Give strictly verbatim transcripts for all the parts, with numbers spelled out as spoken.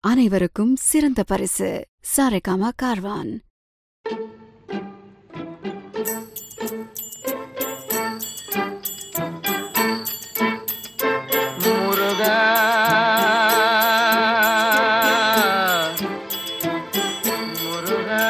அனைவருக்கும் சிறந்த பரிசு சாரேகாமா கார்வான். முருகா முருகா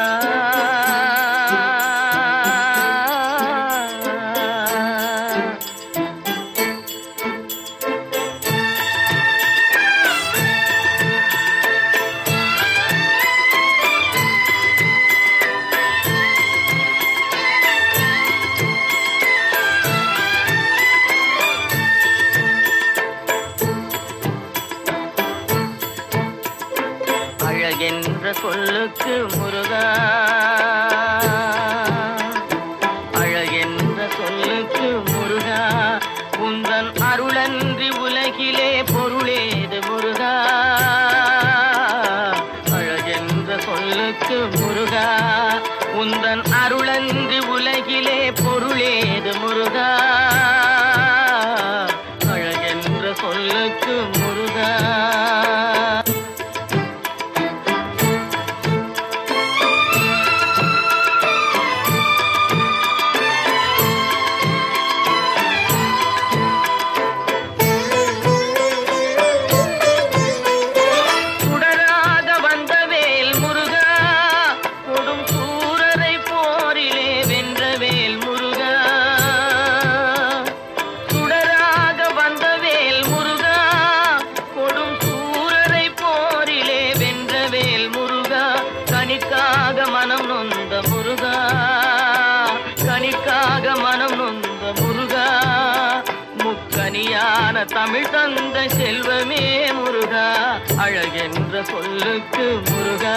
அழகென்ற சொல்லுக்கு முருகா, அழகென்ற சொல்லுக்கு முருகா, உந்தன் அருளன்றி உலகிலே பொருளேது முருகா. அழகென்ற சொல்லுக்கு முருகா, உந்தன் அருளன்றி உலகிலே பொருளேது முருகா. அழகென்ற சொல்லுக்கு முருகா. கனிக்காக மனம் நொந்த முருகா, கனிக்காக மனம் நொந்த முருகா, முக்கனியான தமிழ் தந்த செல்வமே முருகா. அழகென்ற சொல்லுக்கு முருகா.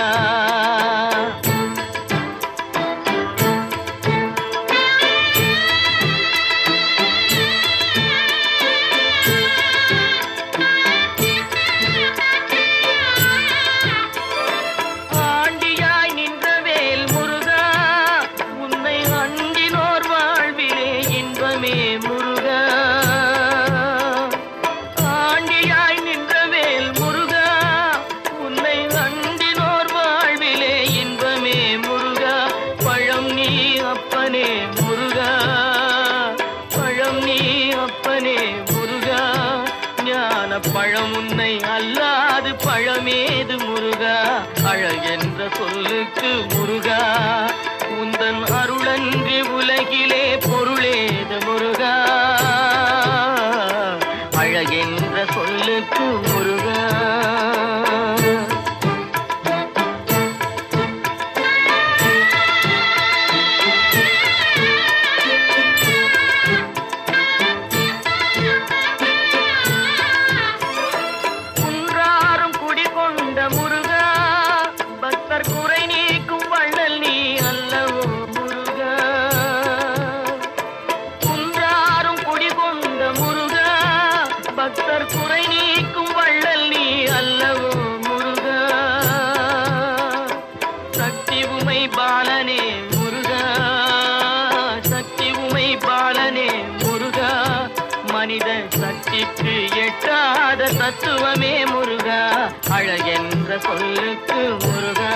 முருகா ஆண்டியாய் நின்றவேல் முருகா, உன்னை அண்டினோர் வாழ்விலே இன்பமே முருகா. பழம் நீ அப்பனே முருகா, பழம் நீ அப்பனே முருகா, ஞான பழம் உன்னை அல்லாது பழமேது முருகா. அழகென்ற சொல்லுக்கு முருகா, உந்தன் அருளன்றி உலகிலே பொருளேது முருகா. அழகென்ற சொல்லுக்கு முருகா. குன்றாரும் குடிகொண்ட முருகா, பக்தர் குறை நீக்கும் வள்ளல் நீ அல்லவோ முருகா. குன்றாரும் குடிகொண்ட முருகா, பக்தர் குறை நீக்கும் வள்ளல் நீ அல்லவோ முருகா. சக்தி உமை பாலனே முருகா, சக்தி உமை பாலனே முருகா, மனித சக்திக்கு எட்டாத தத்துவமே முருகா. அழகென்ற சொல்லுக்கு முருகா.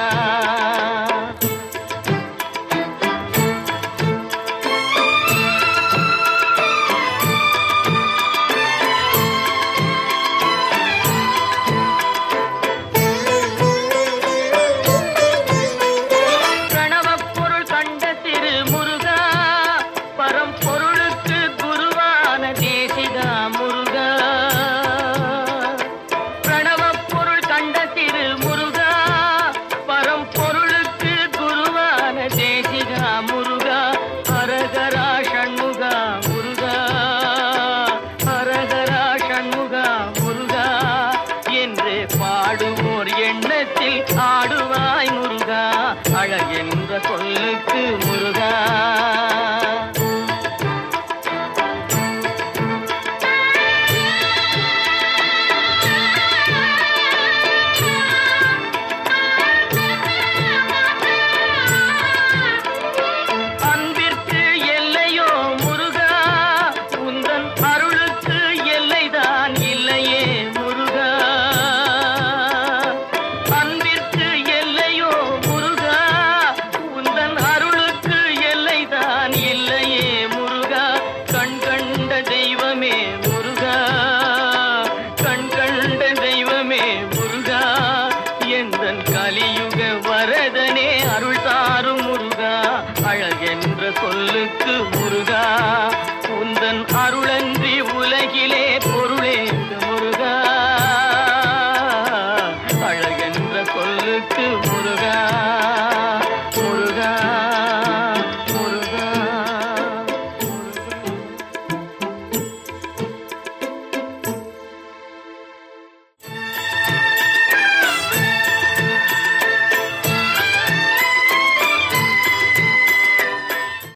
பாடுவோர் எண்ணத்தில் ஆடுவாய் முருகா. அழகென்ற சொல்லுக்கு முருகா.